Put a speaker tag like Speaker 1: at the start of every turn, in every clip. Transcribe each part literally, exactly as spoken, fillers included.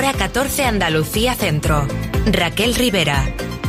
Speaker 1: Hora catorce Andalucía Centro. Raquel Rivera.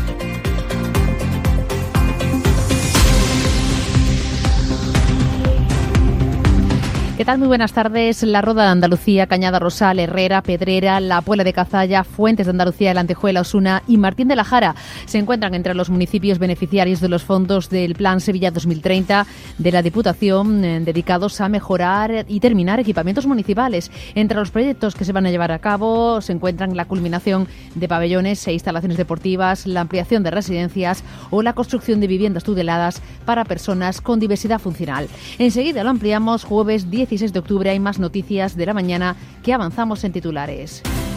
Speaker 2: ¿Qué tal? Muy buenas tardes. La Roda de Andalucía, Cañada Rosal, Herrera, Pedrera, La Puebla de Cazalla, Fuentes de Andalucía, El Antejuela, Osuna y Martín de la Jara se encuentran entre los municipios beneficiarios de los fondos del Plan Sevilla dos mil treinta de la Diputación, eh, dedicados a mejorar y terminar equipamientos municipales. Entre los proyectos que se van a llevar a cabo se encuentran la culminación de pabellones e instalaciones deportivas, la ampliación de residencias o la construcción de viviendas tuteladas para personas con diversidad funcional. Enseguida lo ampliamos. Jueves dieciséis de octubre hay más noticias de la mañana que avanzamos en titulares.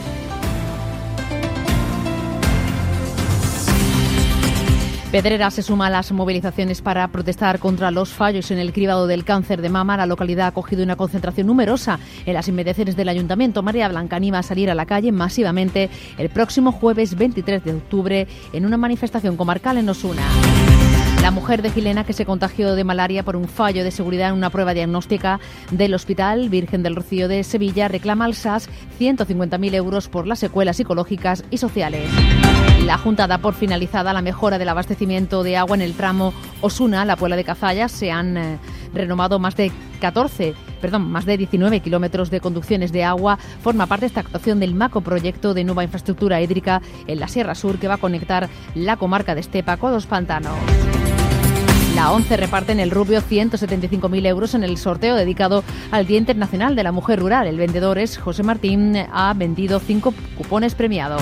Speaker 2: Pedrera se suma a las movilizaciones para protestar contra los fallos en el cribado del cáncer de mama. La localidad ha acogido una concentración numerosa en las inmediaciones del Ayuntamiento. María Blanca anima a salir a la calle masivamente el próximo jueves veintitrés de octubre en una manifestación comarcal en Osuna. La mujer de Gilena que se contagió de malaria por un fallo de seguridad en una prueba diagnóstica del Hospital Virgen del Rocío de Sevilla reclama al S A S ciento cincuenta mil euros por las secuelas psicológicas y sociales. La Junta da por finalizada la mejora del abastecimiento de agua en el tramo Osuna-La Puebla de Cazalla. Se han eh, renovado más de catorce, perdón, más de diecinueve kilómetros de conducciones de agua. Forma parte esta actuación del macroproyecto de nueva infraestructura hídrica en la Sierra Sur que va a conectar la comarca de Estepa con los pantanos. La ONCE reparte en el Rubio ciento setenta y cinco mil euros en el sorteo dedicado al Día Internacional de la Mujer Rural. El vendedor es José Martín, ha vendido cinco cupones premiados.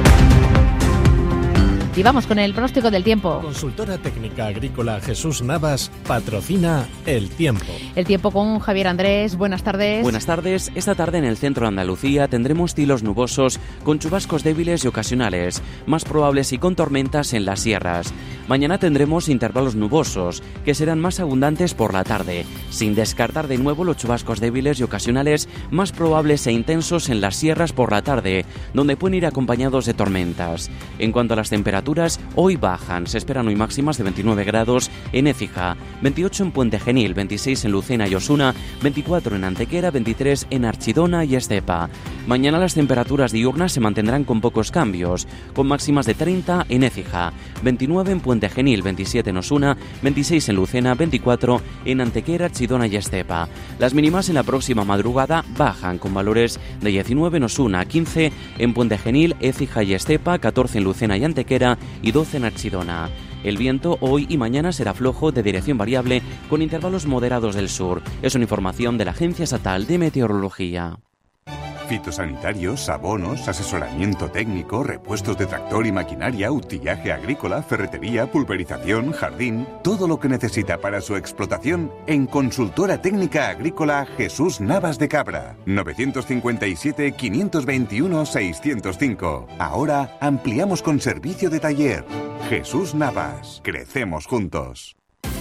Speaker 2: Y vamos con el pronóstico del tiempo.
Speaker 3: Consultora técnica agrícola Jesús Navas patrocina el tiempo.
Speaker 2: El tiempo con Javier Andrés. Buenas tardes.
Speaker 4: Buenas tardes. Esta tarde en el centro de Andalucía tendremos cielos nubosos con chubascos débiles y ocasionales, más probables y con tormentas en las sierras. Mañana tendremos intervalos nubosos, que serán más abundantes por la tarde, sin descartar de nuevo los chubascos débiles y ocasionales más probables e intensos en las sierras por la tarde, donde pueden ir acompañados de tormentas. En cuanto a las temperaturas, hoy bajan. Se esperan hoy máximas de veintinueve grados en Écija, veintiocho en Puente Genil, veintiséis en Lucena y Osuna, veinticuatro en Antequera, veintitrés en Archidona y Estepa. Mañana las temperaturas diurnas se mantendrán con pocos cambios, con máximas de treinta en Écija, veintinueve en Puente Genil, veintisiete en Osuna, veintiséis en Lucena, veinticuatro en Antequera, Archidona y Estepa. Las mínimas en la próxima madrugada bajan, con valores de diecinueve en Osuna, quince en Puente Genil, Écija y Estepa, catorce en Lucena y Antequera y doce en Archidona. El viento hoy y mañana será flojo de dirección variable con intervalos moderados del sur. Es una información de la Agencia Estatal de Meteorología.
Speaker 5: Fitosanitarios, abonos, asesoramiento técnico, repuestos de tractor y maquinaria, utillaje agrícola, ferretería, pulverización, jardín, todo lo que necesita para su explotación en Consultora Técnica Agrícola Jesús Navas de Cabra. novecientos cincuenta y siete, quinientos veintiuno, seiscientos cinco. Ahora ampliamos con servicio de taller. Jesús Navas. Crecemos juntos.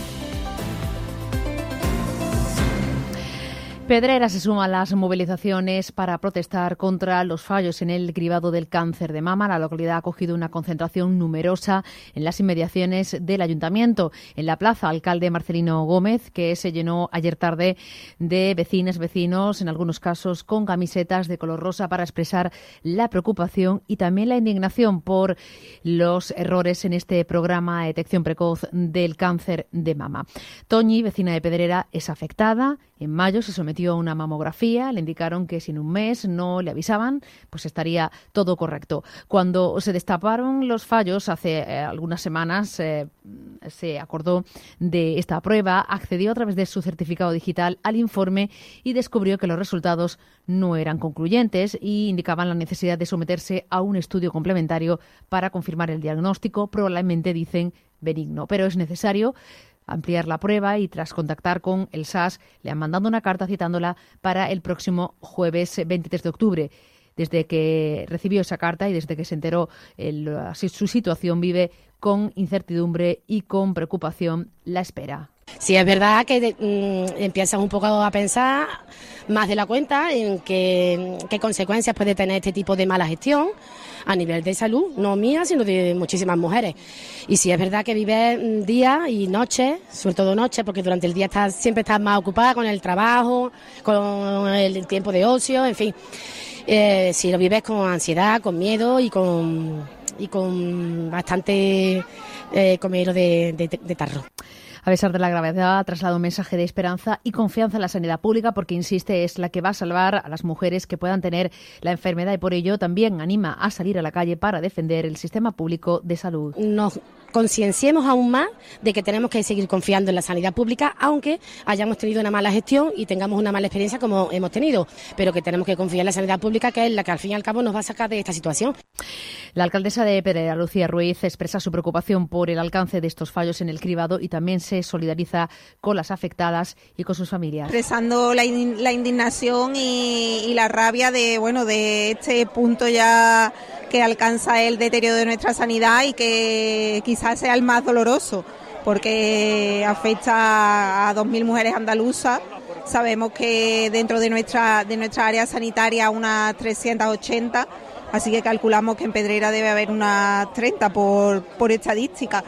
Speaker 2: Pedrera se suma a las movilizaciones para protestar contra los fallos en el cribado del cáncer de mama. La localidad ha acogido una concentración numerosa en las inmediaciones del Ayuntamiento. En la plaza Alcalde Marcelino Gómez, que se llenó ayer tarde de vecinas, vecinos, en algunos casos con camisetas de color rosa para expresar la preocupación y también la indignación por los errores en este programa de detección precoz del cáncer de mama. Toñi, vecina de Pedrera, es afectada. En mayo se sometió a una mamografía, le indicaron que si en un mes no le avisaban, pues estaría todo correcto. Cuando se destaparon los fallos hace eh, algunas semanas, eh, se acordó de esta prueba, accedió a través de su certificado digital al informe y descubrió que los resultados no eran concluyentes y indicaban la necesidad de someterse a un estudio complementario para confirmar el diagnóstico, probablemente dicen benigno, pero es necesario ampliar la prueba y tras contactar con el S A S le han mandado una carta citándola para el próximo jueves veintitrés de octubre. Desde que recibió esa carta y desde que se enteró el, su situación vive con incertidumbre y con preocupación la espera.
Speaker 6: Sí, es verdad que mm, empiezas un poco a pensar más de la cuenta en qué, qué consecuencias puede tener este tipo de mala gestión a nivel de salud, no mía, sino de muchísimas mujeres. Y sí, es verdad que vives día y noche, sobre todo noche, porque durante el día estás, siempre estás más ocupada con el trabajo, con el tiempo de ocio, en fin. Eh, si lo vives con ansiedad, con miedo y con, y con bastante eh, comedero de, de, de tarro.
Speaker 2: A pesar de la gravedad, traslada un mensaje de esperanza y confianza en la sanidad pública porque, insiste, es la que va a salvar a las mujeres que puedan tener la enfermedad y por ello también anima a salir a la calle para defender el sistema público de salud.
Speaker 6: Nos concienciemos aún más de que tenemos que seguir confiando en la sanidad pública, aunque hayamos tenido una mala gestión y tengamos una mala experiencia como hemos tenido, pero que tenemos que confiar en la sanidad pública, que es la que al fin y al cabo nos va a sacar de esta situación.
Speaker 2: La alcaldesa de Pedrera, Lucía Ruiz, expresa su preocupación por el alcance de estos fallos en el cribado y también se solidariza con las afectadas y con sus familias.
Speaker 7: Expresando la, in, la indignación y, y la rabia de, bueno, de este punto ya que alcanza el deterioro de nuestra sanidad y que quizás sea el más doloroso, porque afecta a dos mil mujeres andaluzas. Sabemos que dentro de nuestra, de nuestra área sanitaria unas trescientas ochenta, así que calculamos que en Pedrera debe haber unas treinta por, por estadística.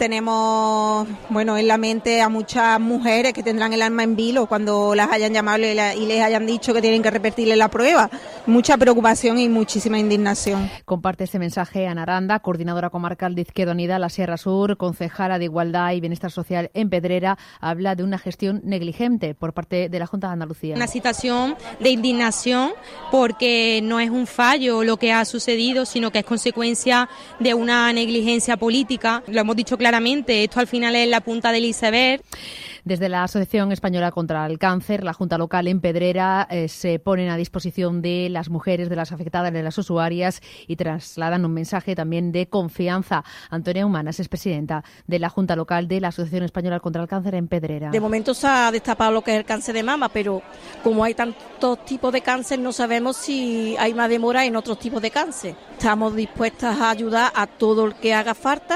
Speaker 7: Tenemos, bueno, en la mente a muchas mujeres que tendrán el alma en vilo cuando las hayan llamado y les hayan dicho que tienen que repetirle la prueba. Mucha preocupación y muchísima indignación.
Speaker 2: Comparte este mensaje Ana Aranda, coordinadora comarcal de Izquierda Unida, la Sierra Sur, concejala de Igualdad y Bienestar Social en Pedrera. Habla de una gestión negligente por parte de la Junta de Andalucía.
Speaker 8: Una situación de indignación porque no es un fallo lo que ha sucedido, sino que es consecuencia de una negligencia política. Lo hemos dicho claramente, esto al final es la punta del iceberg.
Speaker 2: Desde la Asociación Española contra el Cáncer, la Junta Local en Pedrera eh, se ponen a disposición de las mujeres, de las afectadas, de las usuarias y trasladan un mensaje también de confianza. Antonia Humanas es presidenta de la Junta Local de la Asociación Española contra el Cáncer en Pedrera.
Speaker 9: De momento se ha destapado lo que es el cáncer de mama, pero como hay tantos tipos de cáncer, no sabemos si hay más demora en otros tipos de cáncer. Estamos dispuestas a ayudar a todo el que haga falta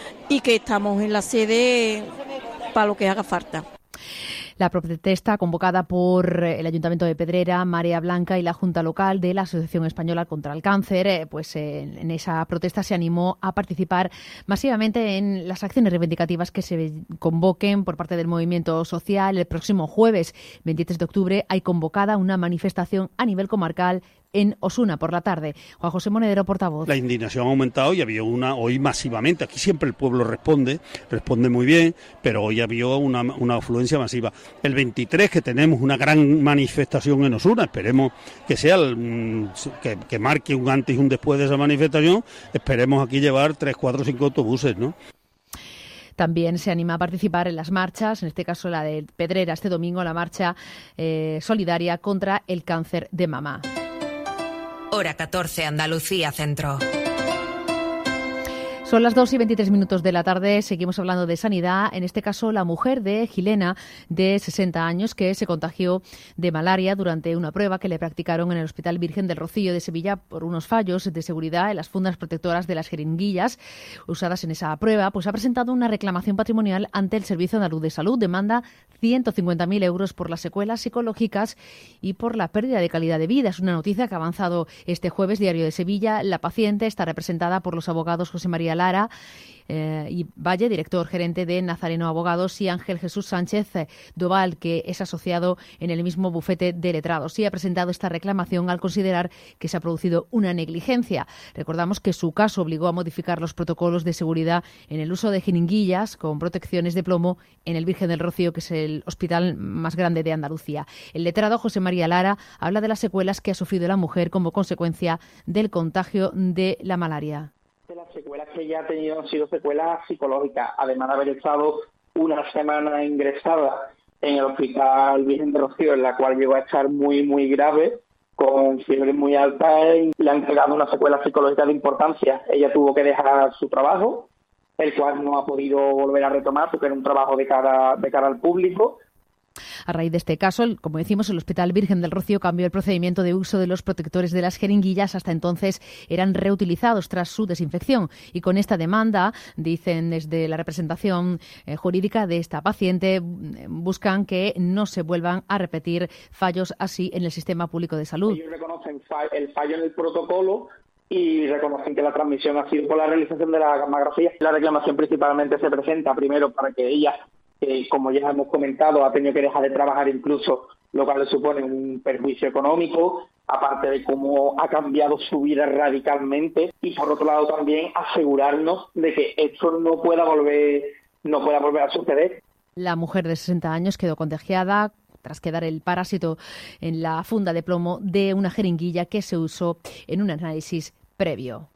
Speaker 9: y que estamos en la sede para lo que haga falta.
Speaker 2: La protesta convocada por el Ayuntamiento de Pedrera, Marea Blanca y la Junta Local de la Asociación Española contra el Cáncer, pues en esa protesta se animó a participar masivamente en las acciones reivindicativas que se convoquen por parte del movimiento social. El próximo jueves veintitrés de octubre hay convocada una manifestación a nivel comarcal en Osuna por la tarde. Juan José Monedero, portavoz.
Speaker 10: La indignación ha aumentado y había una hoy masivamente. Aquí siempre el pueblo responde, responde muy bien, pero hoy había una, una afluencia masiva. El veintitrés, que tenemos una gran manifestación en Osuna, esperemos que sea el, que, que marque un antes y un después de esa manifestación. Esperemos aquí llevar tres, cuatro, cinco autobuses, ¿no?
Speaker 2: También se anima a participar en las marchas, en este caso la de Pedrera este domingo, la marcha eh, solidaria contra el cáncer de mama.
Speaker 1: Hora catorce, Andalucía Centro.
Speaker 2: Son las dos y veintitrés minutos de la tarde, seguimos hablando de sanidad, en este caso la mujer de Gilena, de sesenta años, que se contagió de malaria durante una prueba que le practicaron en el Hospital Virgen del Rocío de Sevilla por unos fallos de seguridad en las fundas protectoras de las jeringuillas usadas en esa prueba, pues ha presentado una reclamación patrimonial ante el Servicio Andaluz de Salud. Demanda ciento cincuenta mil euros por las secuelas psicológicas y por la pérdida de calidad de vida. Es una noticia que ha avanzado este jueves, Diario de Sevilla. La paciente está representada por los abogados José María Lara eh, y Valle, director gerente de Nazareno Abogados, y Ángel Jesús Sánchez eh, Doval, que es asociado en el mismo bufete de letrados. Sí ha presentado esta reclamación al considerar que se ha producido una negligencia. Recordamos que su caso obligó a modificar los protocolos de seguridad en el uso de jeringuillas con protecciones de plomo en el Virgen del Rocío, que es el hospital más grande de Andalucía. El letrado José María Lara habla de las secuelas que ha sufrido la mujer como consecuencia del contagio de la malaria.
Speaker 11: Las secuelas que ella ha tenido han sido secuelas psicológicas, además de haber estado una semana ingresada en el Hospital Virgen del Rocío, en la cual llegó a estar muy, muy grave, con fiebre muy alta, y le han entregado una secuela psicológica de importancia. Ella tuvo que dejar su trabajo, el cual no ha podido volver a retomar porque era un trabajo de cara, de cara al público.
Speaker 2: A raíz de este caso, como decimos, el Hospital Virgen del Rocío cambió el procedimiento de uso de los protectores de las jeringuillas. Hasta entonces eran reutilizados tras su desinfección. Y con esta demanda, dicen desde la representación eh, jurídica de esta paciente, buscan que no se vuelvan a repetir fallos así en el sistema público de salud.
Speaker 11: Ellos reconocen el fallo en el protocolo y reconocen que la transmisión ha sido por la realización de la gammagrafía. La reclamación principalmente se presenta primero para que ella, que como ya hemos comentado, ha tenido que dejar de trabajar incluso lo cual le supone un perjuicio económico, aparte de cómo ha cambiado su vida radicalmente, y por otro lado también asegurarnos de que esto no pueda volver, no pueda volver a suceder.
Speaker 2: La mujer de sesenta años quedó contagiada tras quedar el parásito en la funda de plomo de una jeringuilla que se usó en un análisis previo.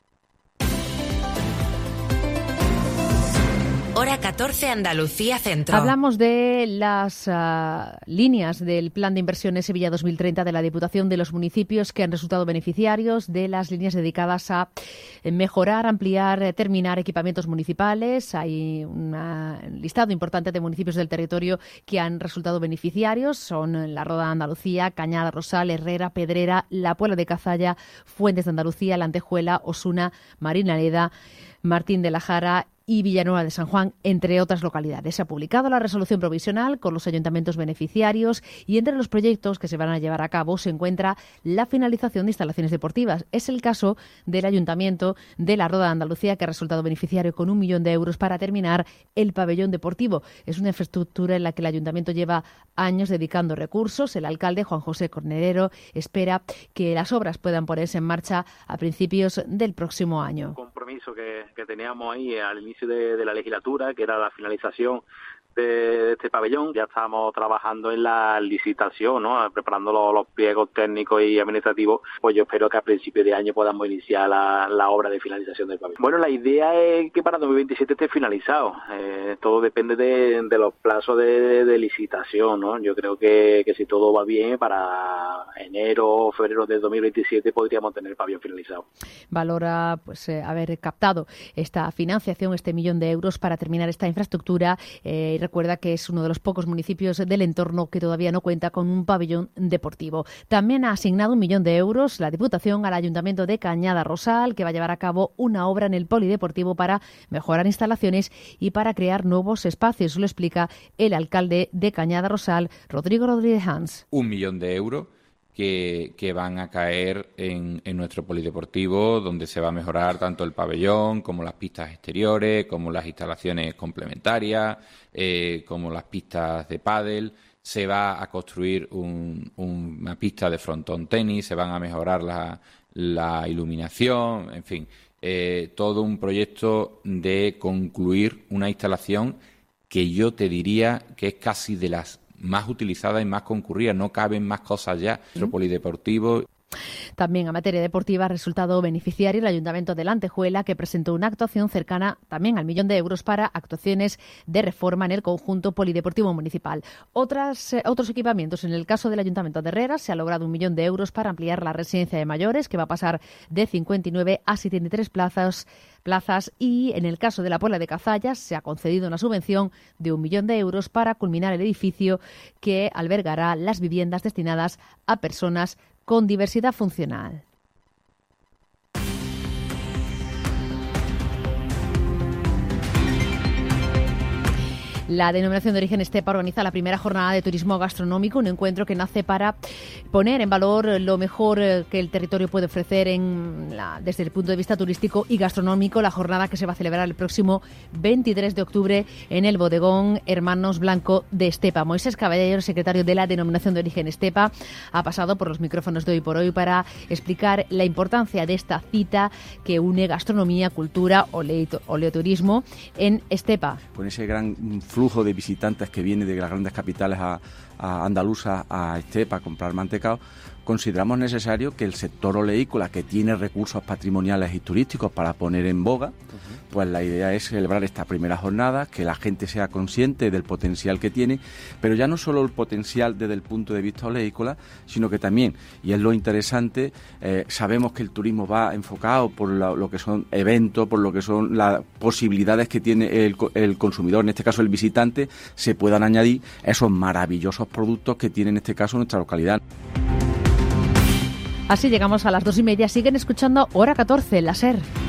Speaker 1: Hora catorce, Andalucía Centro.
Speaker 2: Hablamos de las uh, líneas del Plan de Inversiones Sevilla dos mil treinta de la Diputación, de los municipios que han resultado beneficiarios, de las líneas dedicadas a mejorar, ampliar, terminar equipamientos municipales. Hay un listado importante de municipios del territorio que han resultado beneficiarios. Son La Roda de Andalucía, Cañada Rosal, Herrera, Pedrera, La Puebla de Cazalla, Fuentes de Andalucía, La Antejuela, Osuna, Marinaleda, Martín de la Jara y Villanueva de San Juan, entre otras localidades. Se ha publicado la resolución provisional con los ayuntamientos beneficiarios y entre los proyectos que se van a llevar a cabo se encuentra la finalización de instalaciones deportivas. Es el caso del Ayuntamiento de La Roda de Andalucía, que ha resultado beneficiario con un millón de euros para terminar el pabellón deportivo. Es una infraestructura en la que el Ayuntamiento lleva años dedicando recursos. El alcalde, Juan José Cornerero, espera que las obras puedan ponerse en marcha a principios del próximo año.
Speaker 12: Compromiso que, que teníamos ahí al inicio De, de la legislatura, que era la finalización de, de este pabellón. Ya estamos trabajando en la licitación, ¿no? Preparando los, los pliegos técnicos y administrativos. Pues yo espero que a principios de año podamos iniciar la, la obra de finalización del pabellón. Bueno, la idea es que para dos mil veintisiete esté finalizado. Eh, todo depende de, de los plazos de, de licitación, ¿no? Yo creo que, que si todo va bien, para enero o febrero de dos mil veintisiete podríamos tener el pabellón finalizado.
Speaker 2: Valora pues eh, haber captado esta financiación, este millón de euros para terminar esta infraestructura. Eh, Recuerda que es uno de los pocos municipios del entorno que todavía no cuenta con un pabellón deportivo. También ha asignado un millón de euros la Diputación al Ayuntamiento de Cañada Rosal, que va a llevar a cabo una obra en el polideportivo para mejorar instalaciones y para crear nuevos espacios. Lo explica el alcalde de Cañada Rosal, Rodrigo Rodríguez Hans.
Speaker 13: Un millón de euros que, que van a caer en, en nuestro polideportivo, donde se va a mejorar tanto el pabellón como las pistas exteriores, como las instalaciones complementarias, eh, como las pistas de pádel. Se va a construir un, un, una pista de frontón tenis, se van a mejorar la, la iluminación, en fin, eh, todo un proyecto de concluir una instalación que yo te diría que es casi de las más utilizada y más concurrida. No caben más cosas ya. Nuestro polideportivo.
Speaker 2: También a materia deportiva ha resultado beneficiario el Ayuntamiento de La Antejuela, que presentó una actuación cercana también al millón de euros para actuaciones de reforma en el conjunto polideportivo municipal. Otras, eh, otros equipamientos. En el caso del Ayuntamiento de Herrera se ha logrado un millón de euros para ampliar la residencia de mayores, que va a pasar de cincuenta y nueve a setenta y tres plazas. plazas y en el caso de la Puebla de Cazalla se ha concedido una subvención de un millón de euros para culminar el edificio que albergará las viviendas destinadas a personas con diversidad funcional. La Denominación de Origen Estepa organiza la primera jornada de turismo gastronómico, un encuentro que nace para poner en valor lo mejor que el territorio puede ofrecer en la, desde el punto de vista turístico y gastronómico. La jornada que se va a celebrar el próximo veintitrés de octubre en el bodegón Hermanos Blanco de Estepa. Moisés Caballero, secretario de la Denominación de Origen Estepa, ha pasado por los micrófonos de Hoy por Hoy para explicar la importancia de esta cita que une gastronomía, cultura, oleoturismo en Estepa.
Speaker 14: Con ese gran flujo de visitantes que viene de las grandes capitales a, a andaluzas a Estepa a comprar mantecao, consideramos necesario que el sector oleícola, que tiene recursos patrimoniales y turísticos para poner en boga, uh-huh. pues la idea es celebrar esta primera jornada, que la gente sea consciente del potencial que tiene, pero ya no solo el potencial desde el punto de vista oleícola, sino que también, y es lo interesante, eh, sabemos que el turismo va enfocado por lo, lo que son eventos, por lo que son las posibilidades que tiene el, el consumidor, en este caso el visitante, se puedan añadir esos maravillosos productos que tiene en este caso nuestra localidad.
Speaker 2: Así llegamos a las dos y media. Siguen escuchando Hora catorce, la SER.